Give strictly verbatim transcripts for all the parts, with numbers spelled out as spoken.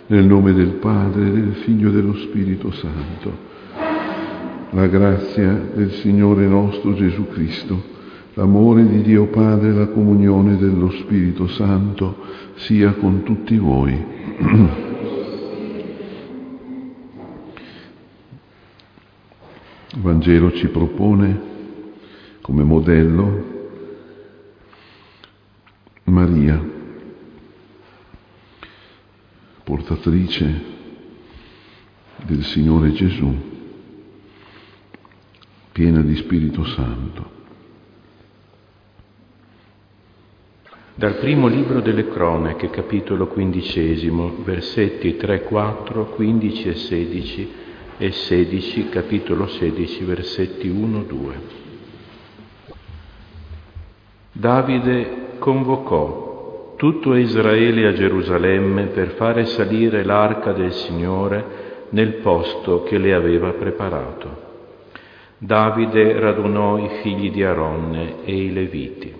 Nel nome del Padre, del Figlio e dello Spirito Santo. La grazia del Signore nostro Gesù Cristo, l'amore di Dio Padre e la comunione dello Spirito Santo sia con tutti voi. Il Vangelo ci propone come modello Maria, portatrice del Signore Gesù, piena di Spirito Santo. Dal primo libro delle Cronache, capitolo quindicesimo, versetti tre, quattro, quindici e sedici, e sedici, capitolo sedici, versetti uno, due. Davide convocò tutto Israele a Gerusalemme per fare salire l'arca del Signore nel posto che le aveva preparato. Davide radunò i figli di Aronne e i Leviti.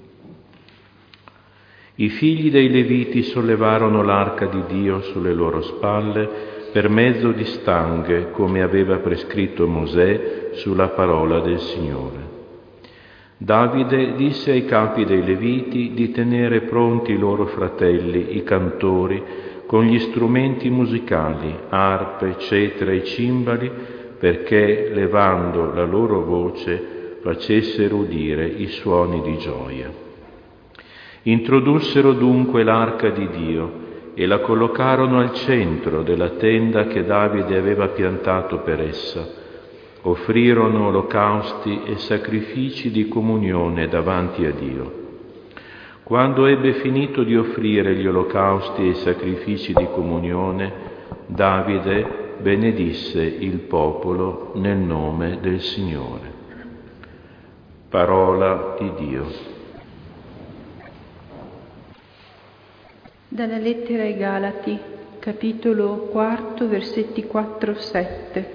I figli dei Leviti sollevarono l'arca di Dio sulle loro spalle per mezzo di stanghe, come aveva prescritto Mosè sulla parola del Signore. Davide disse ai capi dei Leviti di tenere pronti i loro fratelli, i cantori, con gli strumenti musicali, arpe, cetre e cimbali, perché, levando la loro voce, facessero udire i suoni di gioia. Introdussero dunque l'arca di Dio e la collocarono al centro della tenda che Davide aveva piantato per essa. Offrirono olocausti e sacrifici di comunione davanti a Dio. Quando ebbe finito di offrire gli olocausti e i sacrifici di comunione, Davide benedisse il popolo nel nome del Signore. Parola di Dio. Dalla lettera ai Galati, capitolo quarto, versetti quattro sette.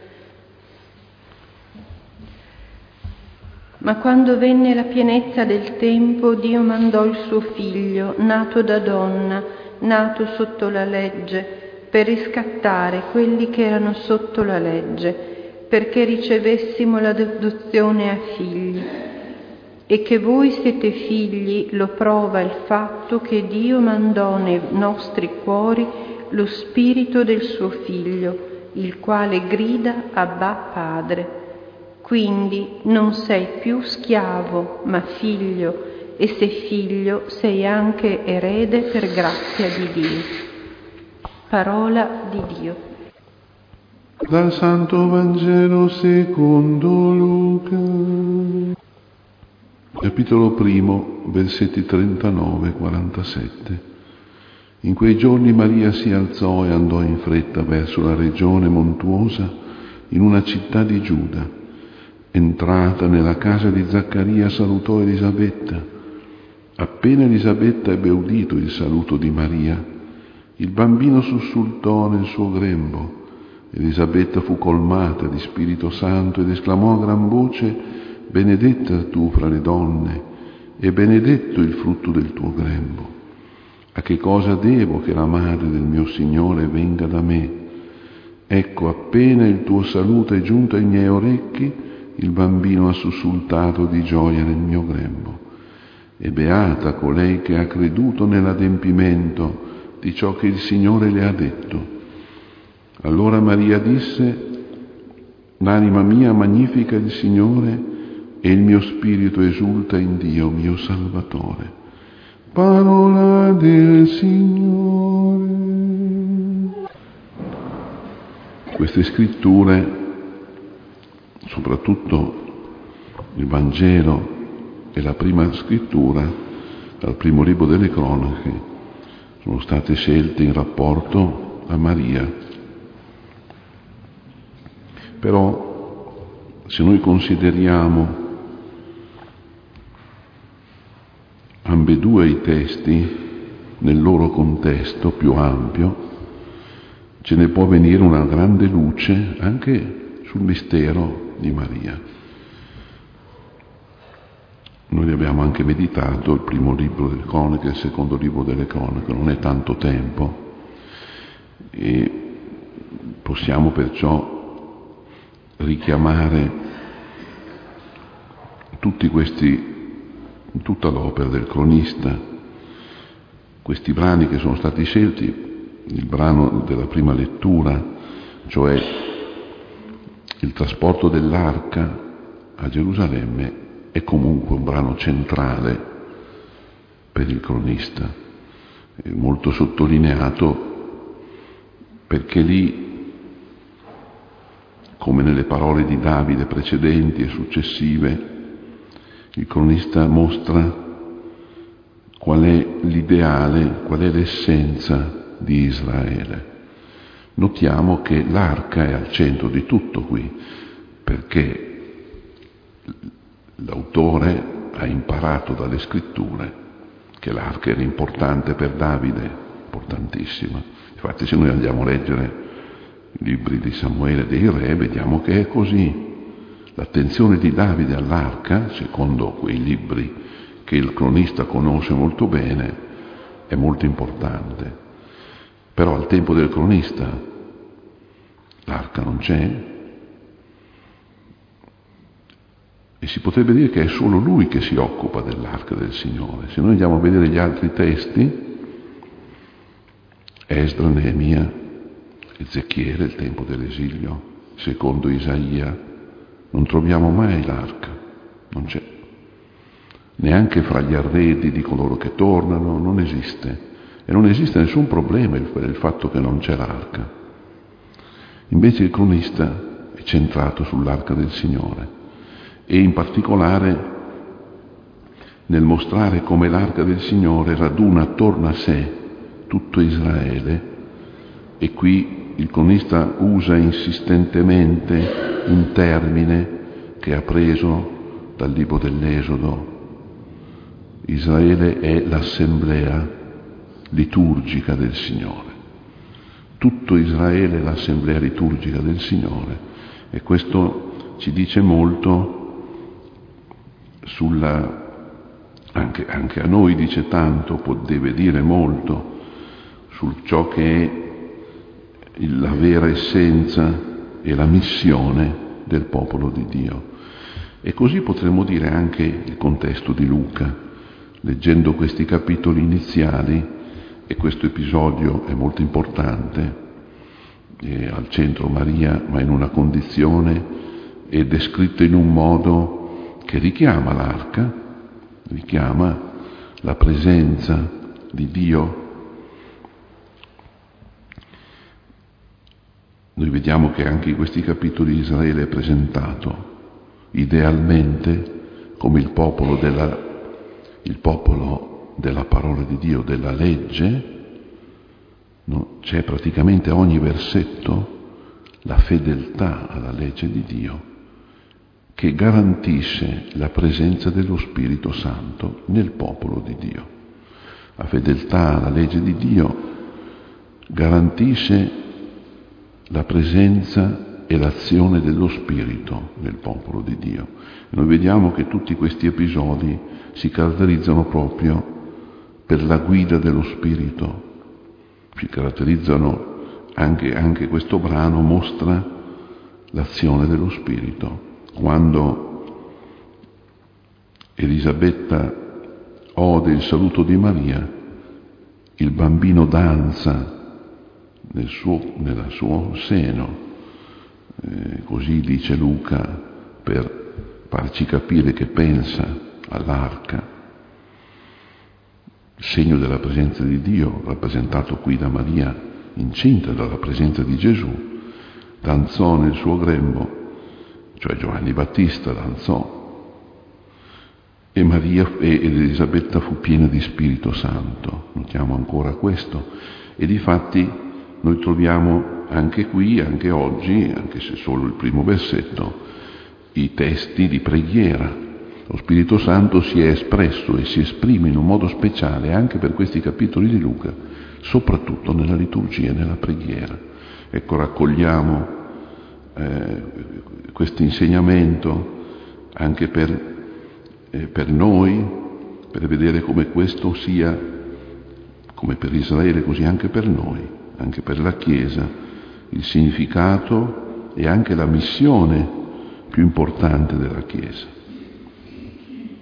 Ma quando venne la pienezza del tempo, Dio mandò il suo figlio, nato da donna, nato sotto la legge, per riscattare quelli che erano sotto la legge, perché ricevessimo l'adozione a figli. E che voi siete figli lo prova il fatto che Dio mandò nei nostri cuori lo spirito del suo figlio, il quale grida Abba Padre. Quindi non sei più schiavo, ma figlio, e se figlio sei anche erede per grazia di Dio. Parola di Dio. Dal Santo Vangelo secondo Luca. Capitolo primo, versetti trentanove e quarantasette. In quei giorni Maria si alzò e andò in fretta verso la regione montuosa in una città di Giuda. Entrata nella casa di Zaccaria salutò Elisabetta. Appena Elisabetta ebbe udito il saluto di Maria, il bambino sussultò nel suo grembo. Elisabetta fu colmata di Spirito Santo ed esclamò a gran voce: benedetta tu fra le donne e benedetto il frutto del tuo grembo. A che cosa devo che la madre del mio Signore venga da me? Ecco, appena il tuo saluto è giunto ai miei orecchi, il bambino ha sussultato di gioia nel mio grembo. E beata colei che ha creduto nell'adempimento di ciò che il Signore le ha detto. Allora Maria disse: l'anima mia magnifica il Signore e il mio spirito esulta in Dio mio Salvatore. Parola del Signore. Queste scritture, soprattutto il Vangelo e la prima scrittura, dal primo libro delle Cronache, sono state scelte in rapporto a Maria. Però, se noi consideriamo ambedue i testi nel loro contesto più ampio, ce ne può venire una grande luce anche sul mistero di Maria. Noi abbiamo anche meditato il primo libro delle Cronache, il secondo libro delle Cronache, non è tanto tempo, E possiamo perciò richiamare tutti questi, tutta l'opera del cronista, questi brani che sono stati scelti, il brano della prima lettura, cioè il trasporto dell'arca a Gerusalemme, è comunque un brano centrale per il cronista, è molto sottolineato perché lì, come nelle parole di Davide precedenti e successive, il cronista mostra qual è l'ideale, qual è l'essenza di Israele. Notiamo che l'arca è al centro di tutto qui, perché l'autore ha imparato dalle scritture che l'arca era importante per Davide, importantissima. Infatti se noi andiamo a leggere i libri di Samuele e dei re, vediamo che è così. L'attenzione di Davide all'arca, secondo quei libri che il cronista conosce molto bene, è molto importante. Però al tempo del cronista l'arca non c'è e si potrebbe dire che è solo lui che si occupa dell'arca del Signore. Se noi andiamo a vedere gli altri testi, Esdra, Neemia, Ezechiele, il tempo dell'esilio, secondo Isaia, non troviamo mai l'arca, non c'è. Neanche fra gli arredi di coloro che tornano, non esiste. E non esiste nessun problema per il fatto che non c'è l'arca. Invece il cronista è centrato sull'arca del Signore e in particolare nel mostrare come l'arca del Signore raduna attorno a sé tutto Israele, e qui il cronista usa insistentemente un termine che ha preso dal libro dell'Esodo. Israele è l'assemblea liturgica del Signore. Tutto Israele è l'assemblea liturgica del Signore, e questo ci dice molto sulla, anche, anche a noi dice tanto, può, deve dire molto su ciò che è la vera essenza e la missione del popolo di Dio. E così potremmo dire anche il contesto di Luca, leggendo questi capitoli iniziali, e questo episodio è molto importante, è al centro Maria, ma in una condizione, è descritto in un modo che richiama l'arca, richiama la presenza di Dio. Noi vediamo che anche in questi capitoli Israele è presentato idealmente come il popolo della, il popolo della parola di Dio, della legge. No? C'è praticamente a ogni versetto la fedeltà alla legge di Dio, che garantisce la presenza dello Spirito Santo nel popolo di Dio. La fedeltà alla legge di Dio garantisce la presenza e l'azione dello Spirito nel popolo di Dio. E noi vediamo che tutti questi episodi si caratterizzano proprio per la guida dello Spirito. Si caratterizzano, anche, anche questo brano mostra l'azione dello Spirito. Quando Elisabetta ode il saluto di Maria, il bambino danza nel suo, nel suo seno, eh, così dice Luca per farci capire che pensa all'arca, segno della presenza di Dio, rappresentato qui da Maria incinta dalla presenza di Gesù. Danzò nel suo grembo, cioè Giovanni Battista danzò, e Maria ed Elisabetta fu piena di Spirito Santo. Notiamo ancora questo, e difatti noi troviamo anche qui, anche oggi, anche se solo il primo versetto, i testi di preghiera. Lo Spirito Santo si è espresso e si esprime in un modo speciale anche per questi capitoli di Luca, soprattutto nella liturgia e nella preghiera. Ecco, raccogliamo eh, questo insegnamento anche per, eh, per noi, per vedere come questo sia, come per Israele, così anche per noi. anche per la Chiesa, il significato e anche la missione più importante della Chiesa.